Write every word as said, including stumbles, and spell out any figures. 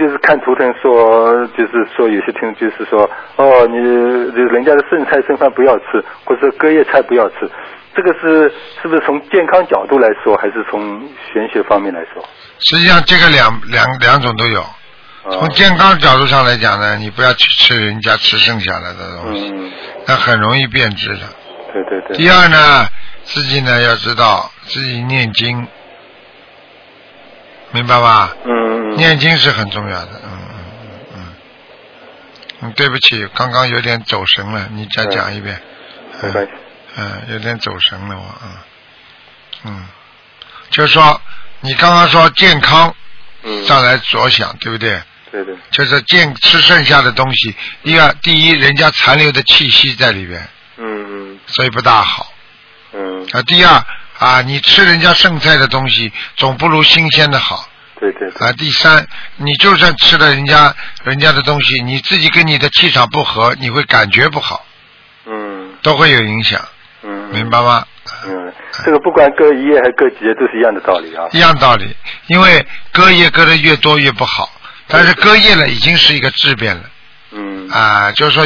就是看图腾说，就是说有些听就是说，哦，你就是人家的剩菜剩饭不要吃，或者隔夜菜不要吃，这个是是不是从健康角度来说，还是从玄学方面来说？ 实际上这个两两两种都有。从健康角度上来讲呢，你不要去吃人家吃剩下来的东西，嗯、那很容易变质的。 对对对。 第二呢，自己呢要知道自己念经，明白吧？ 嗯。 念经是很重要的。嗯嗯嗯嗯。对不起，刚刚有点走神了，你再讲一遍。 没关系。 嗯，有点走神了我。嗯。嗯。就是说，你刚刚说健康上来着想，对不对？ 对对， 就是健吃剩下的东西。第二，第一，人家残留的气息在里边， 嗯嗯， 所以不大好。 嗯。 啊，第二啊，你吃人家剩菜的东西，总不如新鲜的好。 对对对。 啊，第三，你就算吃了人家人家的东西，你自己跟你的气场不合，你会感觉不好。 嗯。 都会有影响。 嗯。 明白吗？ 嗯，这个不管割一叶还割几叶都是一样的道理啊。 一样道理，因为割叶割的越多越不好。但是割叶了已经是一个质变了，嗯啊，就是说